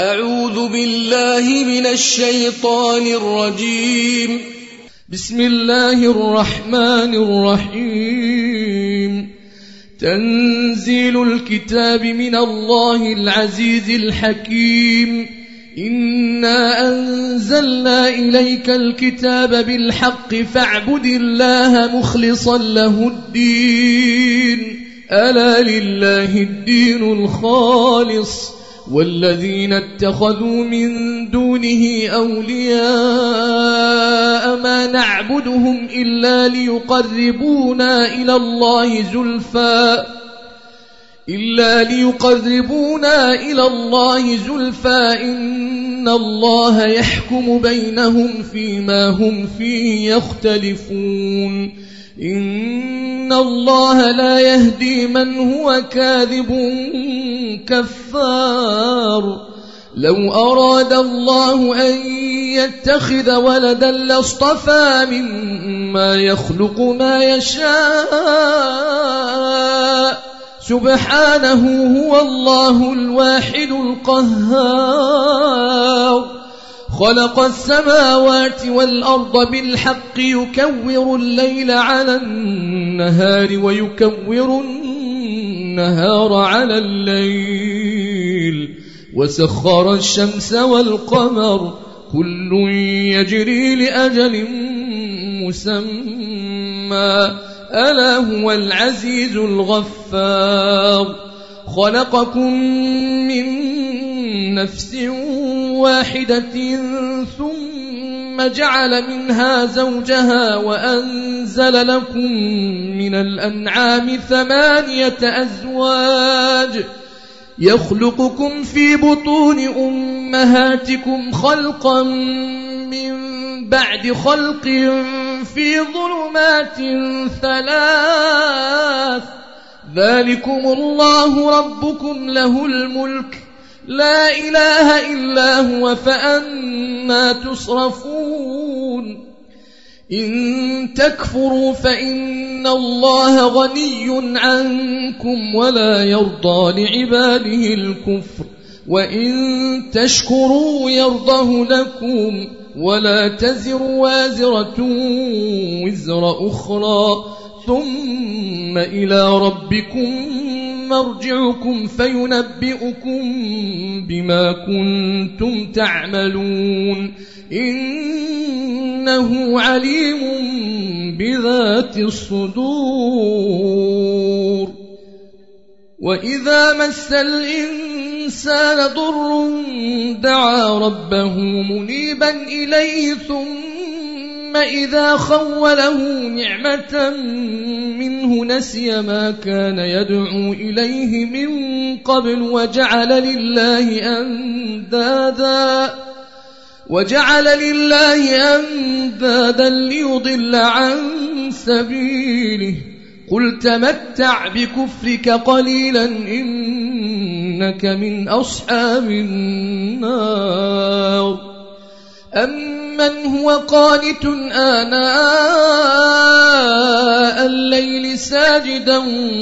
أعوذ بالله من الشيطان الرجيم. بسم الله الرحمن الرحيم. تنزيل الكتاب من الله العزيز الحكيم. إنا أنزلنا إليك الكتاب بالحق فاعبد الله مخلصا له الدين. ألا لله الدين الخالص والذين اتخذوا من دونه أولياء ما نعبدهم إلا ليقربونا إلى الله زلفى إن الله يحكم بينهم فيما هم فيه يختلفون. إن الله لا يهدي من هو كاذب كفار. لو أراد الله أن يتخذ ولدا لاصطفى مما يخلق ما يشاء سبحانه هو الله الواحد القهار. خلق السماوات والأرض بالحق يكور الليل على النهار ويكور النهار على الليل وسخر الشمس والقمر كل يجري لأجل مسمى ألا هو العزيز الغفار. خلقكم من نفس واحدة ثم جعل منها زوجها وأنزل لكم من الأنعام 8 أزواج يخلقكم في بطون أمهاتكم خلقا من بعد خلق في ظلمات 3 ذلكم الله ربكم له الملك لا إله إلا هو فأنى تصرفون. إن تكفروا فإن الله غني عنكم ولا يرضى لعباده الكفر وإن تشكروا يرضه لكم ولا تزر وازرة وزر أخرى ثم إلى ربكم مرجعكم فينبئكم بما كنتم تعملون. إنه عليم بذات الصدور. وإذا مس الإنسان ضر دعا ربه منيبا إليه ثم إذا خوله نعمة منه نسي ما كان يدعو إليه من قبل وجعل لله أندادا ليضل عن سبيله. قل تمتع بكفرك قليلا إنك من أصحاب النار. أمن هو قانت آناء الليل ساجدا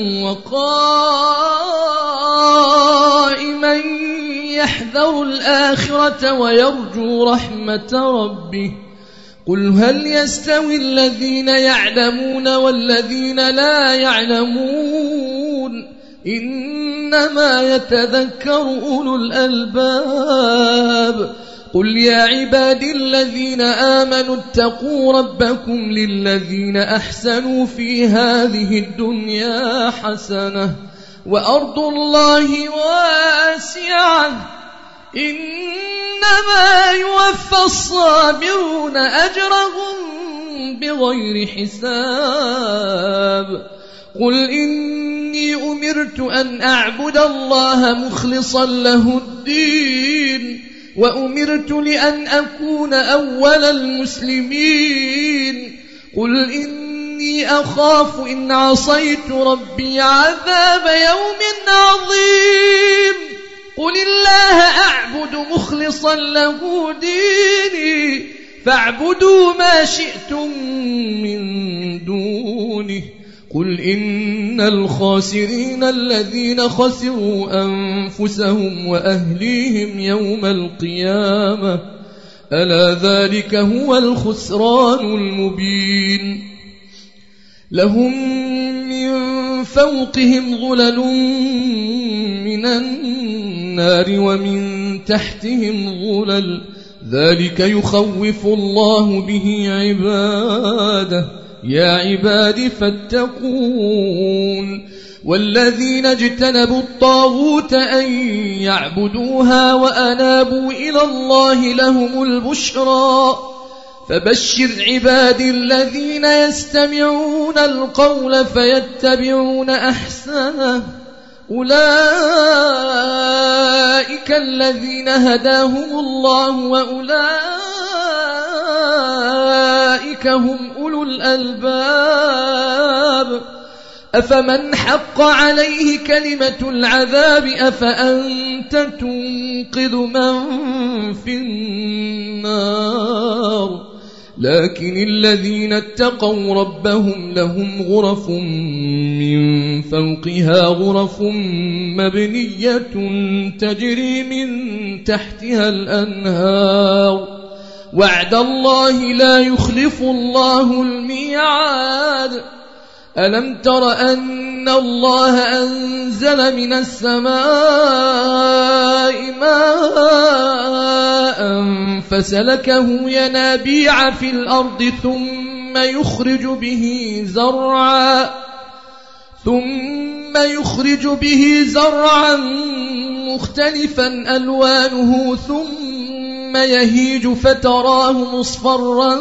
وقائما يحذر الآخرة ويرجو رحمة ربه. قل هل يستوي الذين يعلمون والذين لا يعلمون إنما يتذكر أولو الألباب. قل يا عبادي الذين آمنوا اتقوا ربكم للذين أحسنوا في هذه الدنيا حسنة وأرض الله واسعة إنما يوفى الصابرون أجرهم بغير حساب. قل إني أمرت أن أعبد الله مخلصا له الدين وأمرت لأن أكون أول المسلمين. قل إني أخاف إن عصيت ربي عذاب يوم عظيم. قل الله أعبد مخلصا له ديني فاعبدوا ما شئتم من دونه قل إن الخاسرين الذين خسروا أنفسهم وأهليهم يوم القيامة ألا ذلك هو الخسران المبين لهم من فوقهم ظلل من النار ومن تحتهم ظلل ذلك يخوف الله به عباده يا عباد فاتقون والذين اجتنبوا الطاغوت أن يعبدوها وأنابوا إلى الله لهم البشرى فبشر عبادي الذين يستمعون القول فيتبعون أحسنه أولئك الذين هداهم الله وأولئك هم أولو الألباب أفمن حق عليه كلمة العذاب أفأنت تنقذ من في النار لكن الذين اتقوا ربهم لهم غرف من فوقها غرف مبنية تجري من تحتها الأنهار وعد الله لا يخلف الله الميعاد ألم تر أن الله أنزل من السماء ماء فسلكه ينابيع في الأرض ثم يخرج به زرعا مختلفا ألوانه ثم يهيج فتراه مصفرا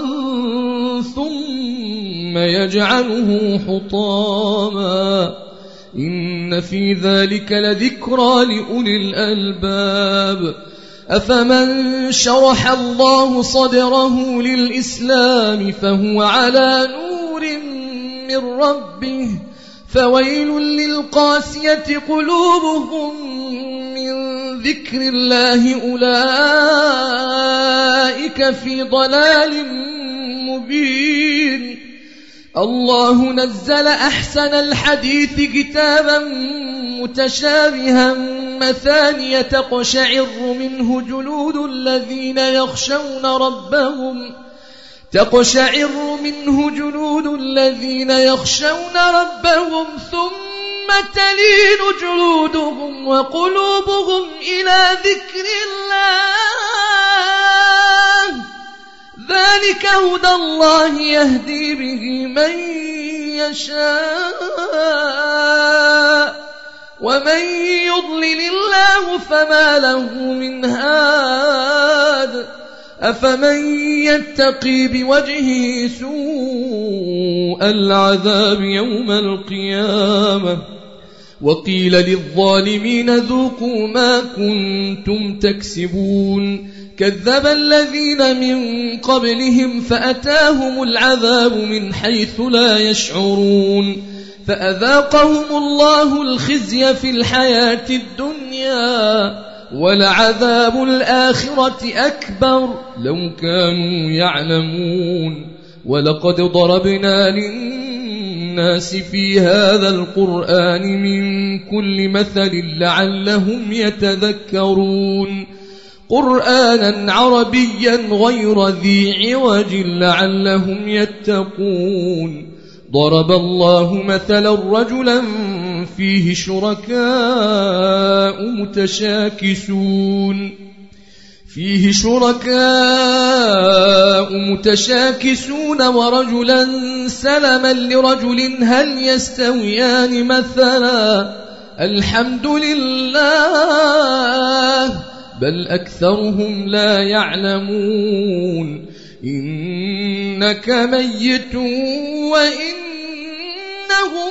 ثم يجعله حطاما إن في ذلك لذكرى لأولي الألباب أفمن شرح الله صدره للإسلام فهو على نور من ربه فويل للقاسية قلوبهم من ذكر الله أولئك في ضلال مبين الله نزل أحسن الحديث كتابا متشابها مثانية تقشعر منه جلود الذين يخشون ربهم ثم تلين جلودهم وقلوبهم إلى ذكر الله ذلك هدى الله يهدي به من يشاء ومن يضلل الله فما له من هاد أفمن يتقي بوجهه سوء العذاب يوم القيامة وقيل للظالمين ذوقوا ما كنتم تكسبون كذب الذين من قبلهم فأتاهم العذاب من حيث لا يشعرون فأذاقهم الله الخزي في الحياة الدنيا ولعذاب الآخرة أكبر لو كانوا يعلمون ولقد ضربنا للناس في هذا القرآن من كل مثل لعلهم يتذكرون قرآنا عربيا غير ذي عوج لعلهم يتقون ضرب الله مثلا رجلا فيه شركاء متشاكسون ورجلا سلما لرجل هل يستويان مثلا الحمد لله بل أكثرهم لا يعلمون إنك ميت وإنهم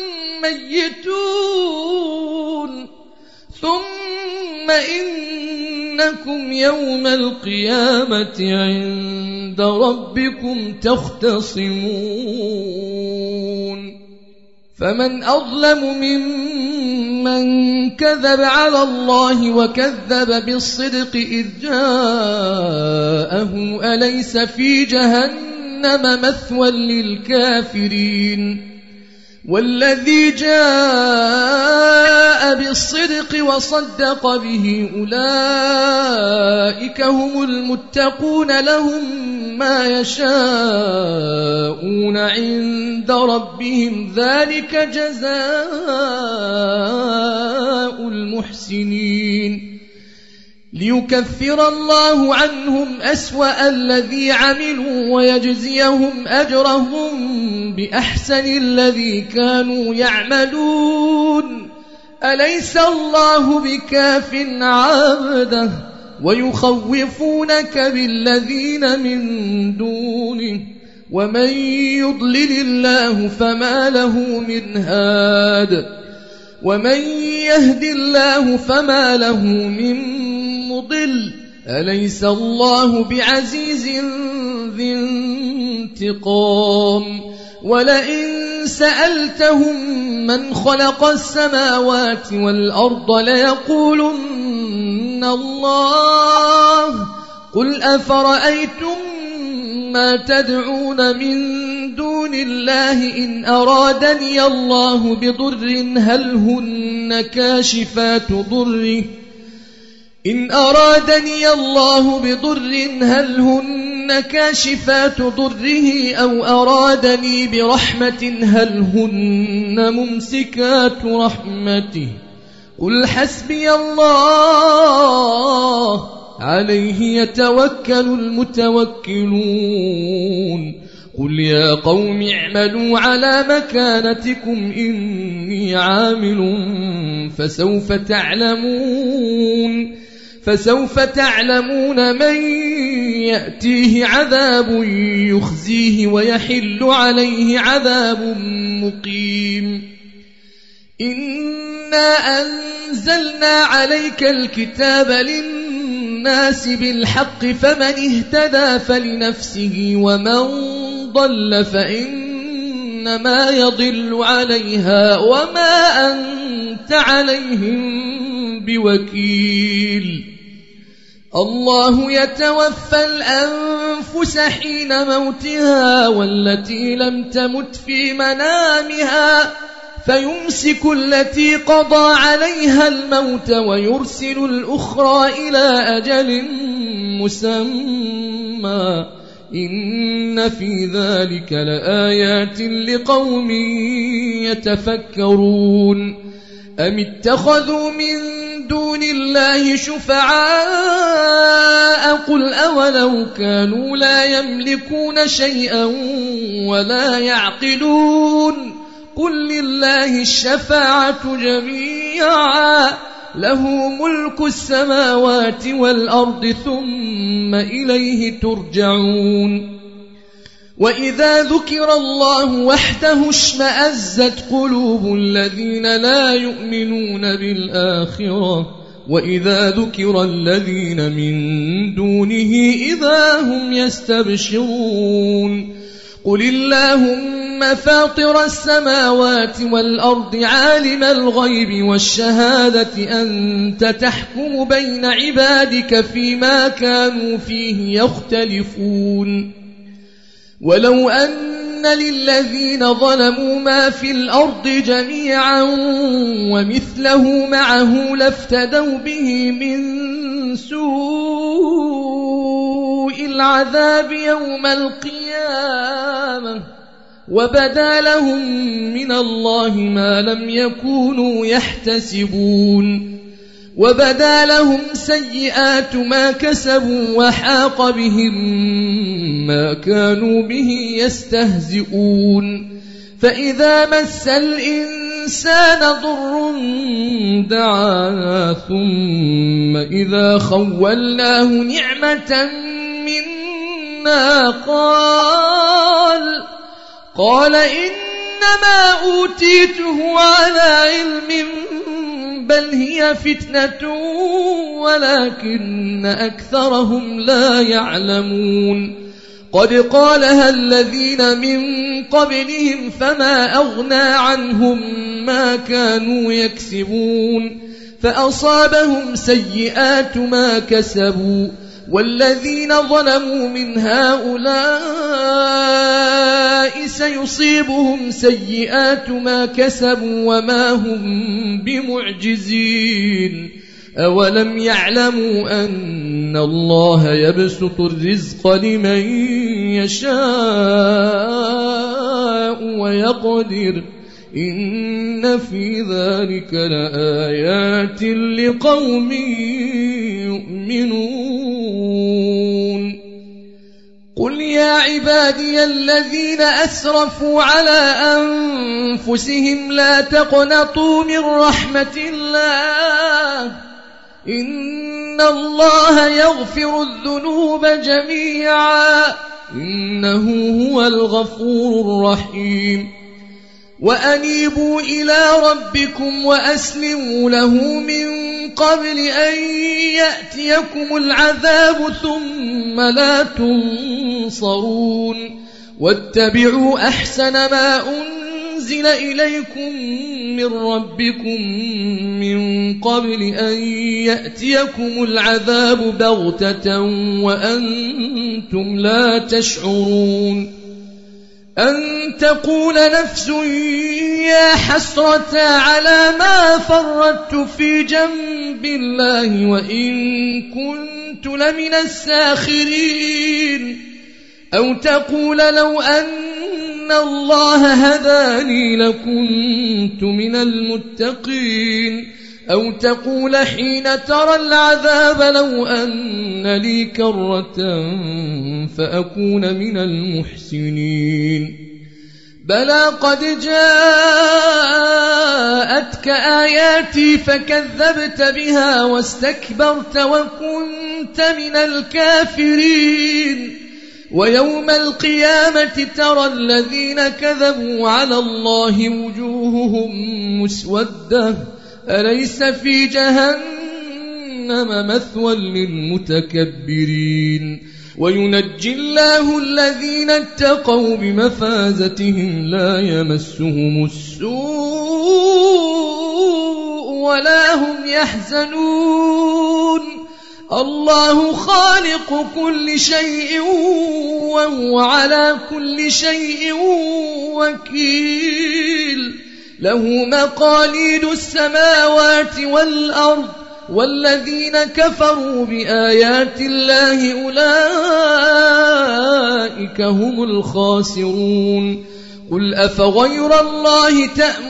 ميتون ثم إنكم يوم القيامة عند ربكم تختصمون فمن أظلم ممن كذب على الله وكذب بالصدق إذ جاءه أليس في جهنم مثوى للكافرين والذي جاء بالصدق وصدق به أولئك هم المتقون لهم ما يشاءون عند ربهم ذلك جزاء المحسنين ليكفر الله عنهم أسوأ الذي عملوا ويجزيهم أجرهم بأحسن الذي كانوا يعملون أليس الله بكاف عبده ويخوفونك بالذين من دونه ومن يضلل الله فما له من هاد ومن يهد الله فما له من مضل أليس الله بعزيز ذي انتقام ولئن سألتهم من خلق السماوات والأرض ليقولن الله قل أفرأيتم ما تدعون من دون الله إن أرادني الله بضر هل هن كاشفات ضره إن أرادني الله بضر هل هن كاشفات ضره أو أرادني برحمة هل هن ممسكات رحمته قل حسبي الله عليه يتوكل المتوكلون قل يا قوم اعملوا على مكانتكم إني عامل فسوف تعلمون من يأتيه عذاب يخزيه ويحل عليه عذاب مقيم إنا أنزلنا عليك الكتاب للناس بالحق فمن اهتدى فلنفسه ومن ضل فإنما يضل عليها وما أنت عليهم بوكيل الله يتوفى الأنفس حين موتها والتي لم تمت في منامها فيمسك التي قضى عليها الموت ويرسل الأخرى إلى أجل مسمى إن في ذلك لآيات لقوم يتفكرون أم اتخذوا من دون الله شفعاء قل أولو كانوا لا يملكون شيئا ولا يعقلون قل لله الشفاعة جميعا له ملك السماوات والأرض ثم إليه ترجعون وإذا ذكر الله وحده اشمأزت قلوب الذين لا يؤمنون بالآخرة وإذا ذكر الذين من دونه إذا هم يستبشرون قل اللهم فاطر السماوات والأرض عالم الغيب والشهادة أنت تحكم بين عبادك فيما كانوا فيه يختلفون ولو أن للذين ظلموا ما في الأرض جميعا ومثله معه لافتدوا به من سوء العذاب يوم القيامة وبدا لهم من الله ما لم يكونوا يحتسبون وبدا لهم سيئات ما كسبوا وحاق بهم ما كانوا به يستهزئون فإذا مس الإنسان ضر دعانا ثم إذا خولناه نعمة منا قال إنما أوتيته على علم بل هي فتنة ولكن أكثرهم لا يعلمون قد قالها الذين من قبلهم فما أغنى عنهم ما كانوا يكسبون فأصابهم سيئات ما كسبوا والذين ظلموا من هؤلاء سيصيبهم سيئات ما كسبوا وما هم بمعجزين أولم يعلموا أن الله يبسط الرزق لمن يشاء ويقدر إن في ذلك لآيات لقوم يؤمنون قل يا عبادي الذين أسرفوا على أنفسهم لا تقنطوا من رحمة الله إن الله يغفر الذنوب جميعا إنه هو الغفور الرحيم وأنيبوا إلى ربكم وأسلموا له من قبل أن يأتيكم العذاب ثم لا تنصرون واتبعوا أحسن ما أنزل إليكم من ربكم من قبل أن يأتيكم العذاب بغتة وأنتم لا تشعرون أن تقول نفس يا حسرة على ما فرطت في جنب الله وإن كنت لمن الساخرين أو تقول لو أن الله هداني لكنت من المتقين أو تقول حين ترى العذاب لو أن لي كرة فأكون من المحسنين بلى قد جاءتك آياتي فكذبت بها واستكبرت وكنت من الكافرين ويوم القيامة ترى الذين كذبوا على الله وجوههم مسودة أليس في جهنم مثوى للمتكبرين وينجي الله الذين اتقوا بمفازتهم لا يمسهم السوء ولا هم يحزنون الله خالق كل شيء وهو على كل شيء وكيل له مقاليد السماوات والأرض والذين كفروا بآيات الله أولئك هم الخاسرون قل أفغير الله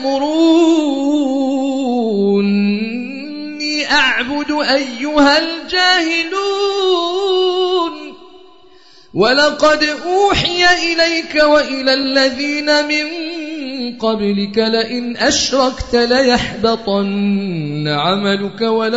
تأمروني أعبد أيها الجاهلون ولقد أوحي إليك وإلى الذين من قبلك لئن أشركت ليحبطن عملك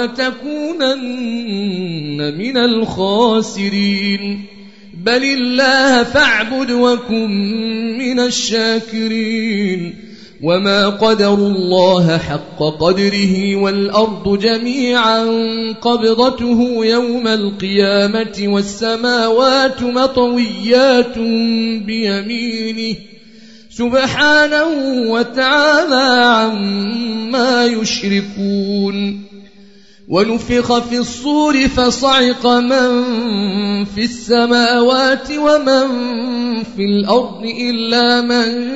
ولتكونن من الخاسرين بل الله فاعبد وكن من الشاكرين وما قدروا الله حق قدره والأرض جميعا قبضته يوم القيامة والسماوات مطويات بيمينه سبحانه وتعالى عما يشركون ونفخ في الصور فصعق من في السماوات ومن في الأرض إلا من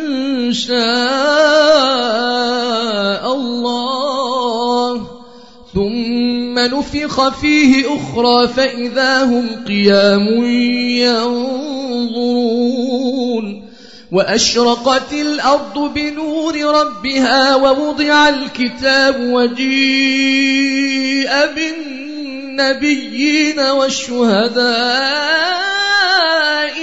شاء الله ثم نفخ فيه أخرى فإذا هم قيام ينظرون وأشرقت الأرض بنور ربها ووضع الكتاب وجيء بالنبيين والشهداء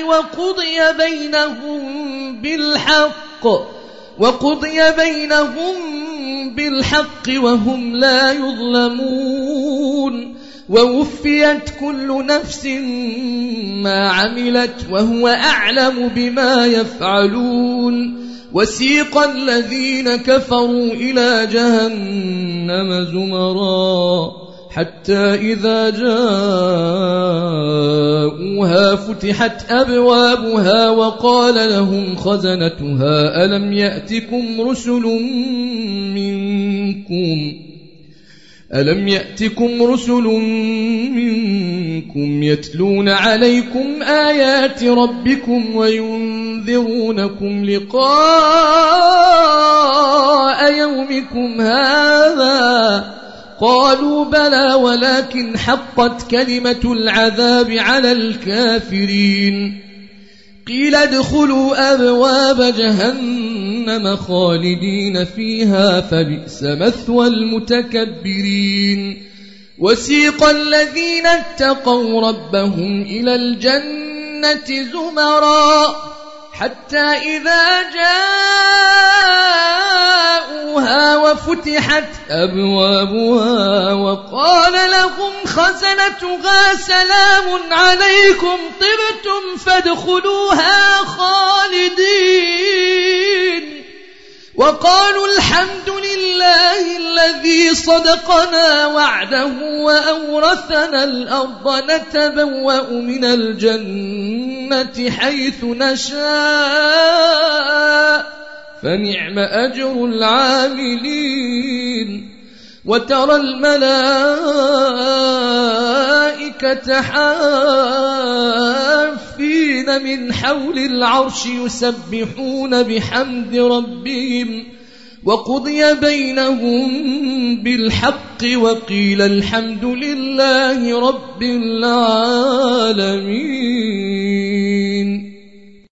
وقضي بينهم بالحق وهم لا يظلمون ووفيت كل نفس ما عملت وهو أعلم بما يفعلون وسيق الذين كفروا إلى جهنم زمرا حتى إذا جاءوها فتحت أبوابها وقال لهم خزنتها ألم يأتكم رسل منكم يتلون عليكم آيات ربكم وينذرونكم لقاء يومكم هذا قالوا بلى ولكن حقت كلمة العذاب على الكافرين قيل ادخلوا أبواب جهنم خالدين فيها فبئس مثوى المتكبرين وسيق الذين اتقوا ربهم إلى الجنة زمرا حتى إذا جاءوها وفتحت أبوابها وقال لهم خزنتها سلام عليكم طبتم فادخلوها خالدين وقالوا الحمد لله الذي صدقنا وعده وأورثنا الأرض نتبوأ من الجنة حيث نشاء فنعم أجر العاملين وترى الملائكة حافين من حول العرش يسبحون بحمد ربهم وقضي بينهم بالحق وقيل الحمد لله رب العالمين.